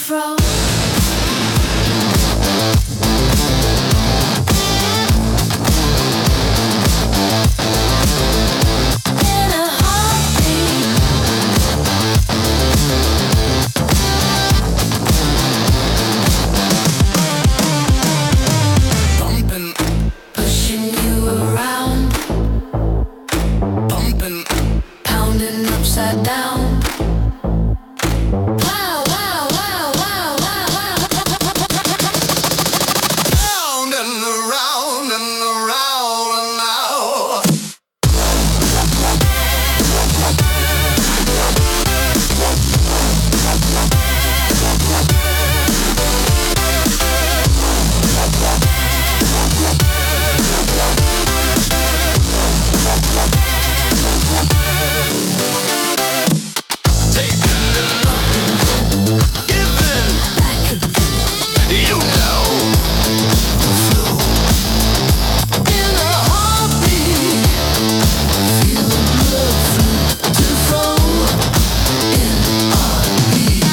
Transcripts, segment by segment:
fro. In a heartbeat, Bumping, pushing you around, bumping, pounding upside down. Wow, wow, wow, wow, wow, wow. round and around and around now. You know, In a heartbeat, feel the blood flow to and fro. In a heartbeat.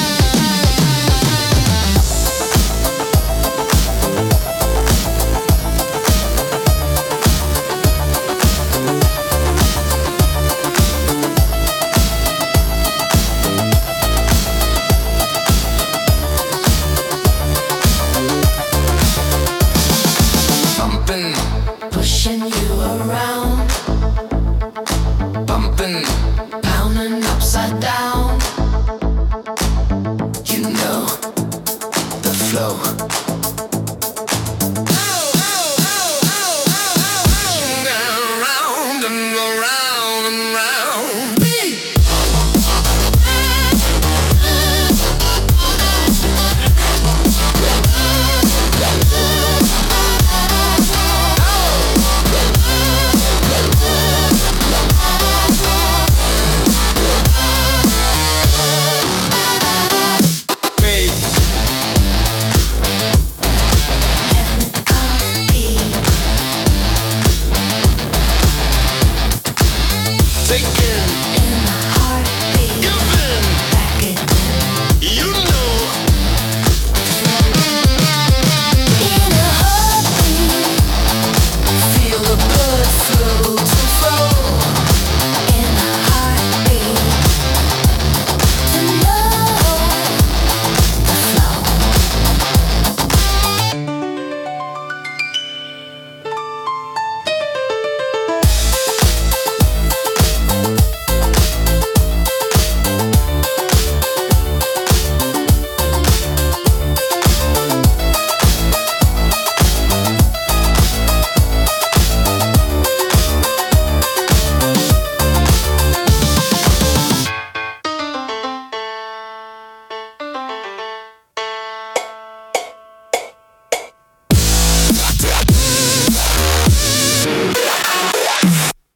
bumping, Pushing you around, bumping, pounding upside down. You know the flow.